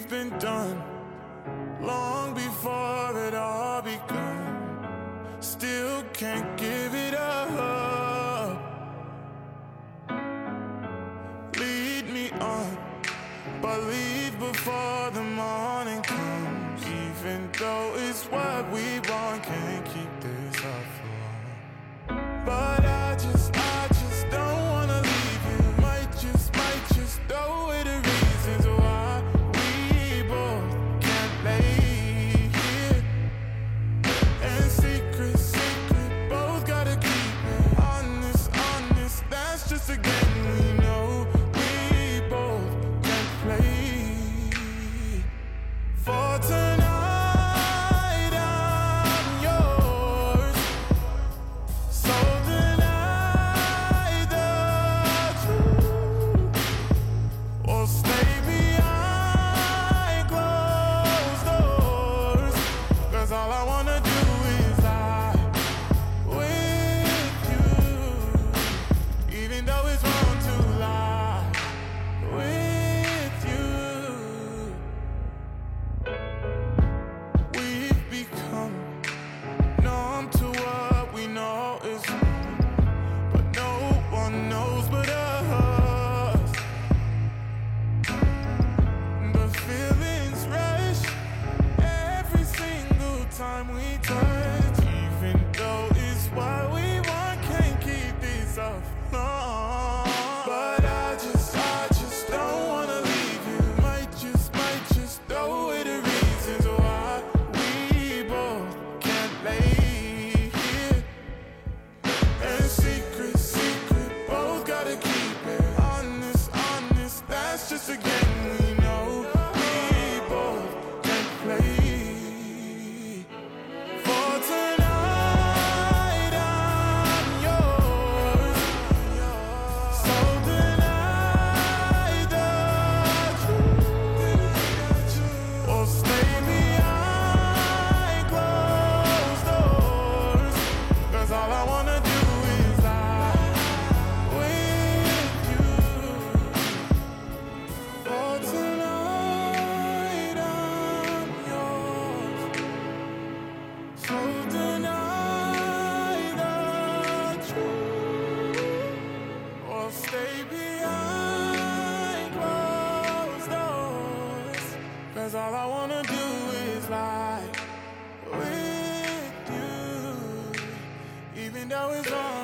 we've been done long before it all begun. Still can't give it up. Lead me on, but leave before the morning comes. Even though it's what we want, can't keep this up for long. But I just don't wanna leave you. Might just throw away the reasons why we both can't lay here. And secret, both gotta keep it honest. That's just a game we know we both can play. For tonight I'm yours, so deny the truth, or stay behind closed doors. 'Cause all I wanna do is lie with you, even though it's wrong to lie with you. We've become numb to what we know is wrong, but no one knows but us. The feelings rush every single time we touch. Even though it's what we want, can't keep this up long. But I just don't wanna leave you. Might just throw away the reasons why we both can't lay here. And secret, both gotta keep it honest. That's just a game we know we both can play. For tonight I'm yours, so deny the truth, or stay behind closed doors. 'Cause all I wanna do is lie with you. For tonight I'm yours, so deny the truth, or stay behind closed doors. 'Cause all I wanna do is lie with you, even though it's wrong.